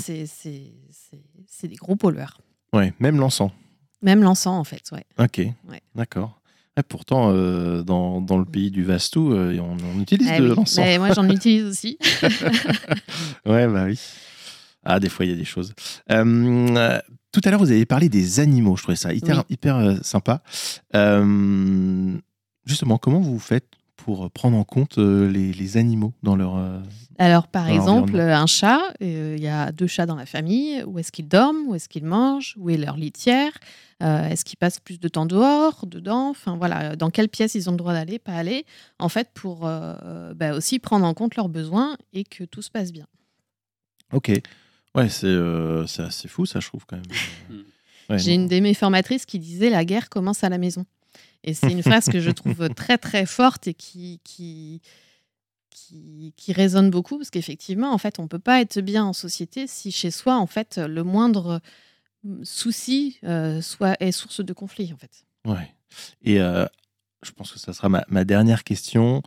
c'est des gros pollueurs. Ouais, même l'encens. Même l'encens, en fait, ouais. Ok, Ouais. d'accord. Et pourtant, dans le pays du Vastou, on utilise de Oui. l'encens. Mais moi, j'en utilise aussi. Ouais, bah oui. Ah, des fois, il y a des choses. Tout à l'heure, vous avez parlé des animaux. Je trouvais ça hyper sympa. Justement, comment vous faites pour prendre en compte les animaux dans leur... Alors, par dans exemple, l'environnement? un chat, il y a 2 chats dans la famille. Où est-ce qu'ils dorment? Où est-ce qu'ils mangent? Où est leur litière? Est-ce qu'ils passent plus de temps dehors, dedans? Enfin, voilà, dans quelle pièce ils ont le droit d'aller, pas aller? En fait, pour aussi prendre en compte leurs besoins et que tout se passe bien. Ok. Ouais, c'est assez fou, ça, je trouve, quand même. Ouais, J'ai une de mes formatrices qui disait « La guerre commence à la maison ». Et c'est une phrase que je trouve très, très forte et qui résonne beaucoup, parce qu'effectivement, en fait, on ne peut pas être bien en société si chez soi, en fait, le moindre souci est source de conflit, en fait. Ouais. Et je pense que ça sera ma dernière question.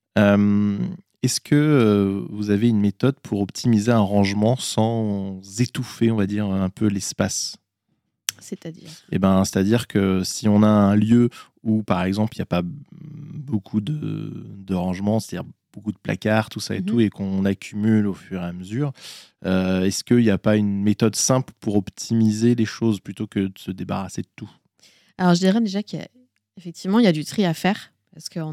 Est-ce que vous avez une méthode pour optimiser un rangement sans étouffer, on va dire, un peu l'espace? C'est-à-dire? C'est-à-dire que si on a un lieu où, par exemple, il n'y a pas beaucoup de rangement, c'est-à-dire beaucoup de placards, tout ça et tout, et qu'on accumule au fur et à mesure, est-ce qu'il n'y a pas une méthode simple pour optimiser les choses plutôt que de se débarrasser de tout? Alors, je dirais déjà qu'effectivement, il y a du tri à faire. Parce qu'on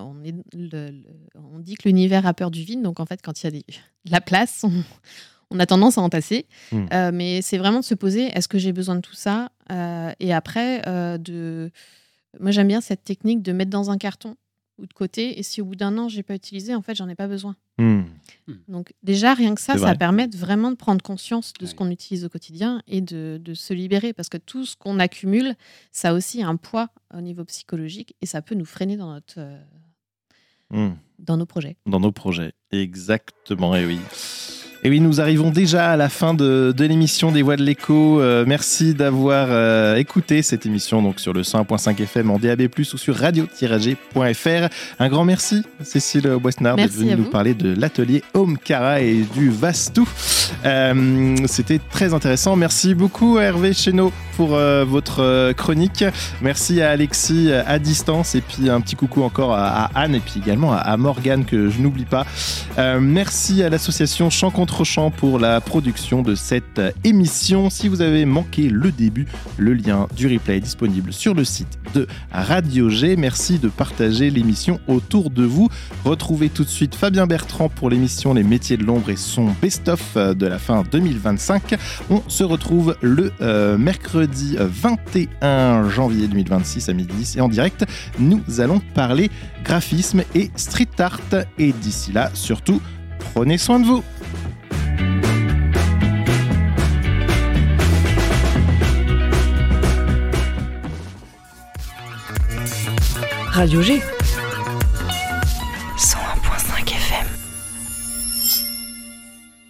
dit que l'univers a peur du vide. Donc, en fait, quand il y a de la place, on a tendance à entasser. Mais c'est vraiment de se poser, est-ce que j'ai besoin de tout ça? Et après, moi, j'aime bien cette technique de mettre dans un carton ou de côté. Et si au bout d'un an, je n'ai pas utilisé, en fait, j'en ai pas besoin. Donc, déjà, rien que ça permet vraiment de prendre conscience de ce qu'on utilise au quotidien et de se libérer. Parce que tout ce qu'on accumule, ça a aussi un poids au niveau psychologique et ça peut nous freiner dans nos projets. Dans nos projets, exactement, et oui. Et oui, nous arrivons déjà à la fin de l'émission des Voix de l'Écho. Merci d'avoir écouté cette émission donc sur le 101.5 FM en DAB+, ou sur radio-g.fr. Un grand merci, Cécile Boisnard, d'être venue nous parler de l'atelier Omkara et du Vastou. C'était très intéressant. Merci beaucoup à Hervé Chénaud pour votre chronique. Merci à Alexis à distance, et puis un petit coucou encore à Anne, et puis également à Morgane que je n'oublie pas. Merci à l'association Chant contre Chant pour la production de cette émission. Si vous avez manqué le début, le lien du replay est disponible sur le site de Radio G. Merci de partager l'émission autour de vous. Retrouvez tout de suite Fabien Bertrand pour l'émission Les Métiers de l'Ombre et son best-of de la fin 2025. On se retrouve le mercredi 21 janvier 2026 à 12h10 et en direct, nous allons parler graphisme et street art. Et d'ici là, surtout, prenez soin de vous. Radio G.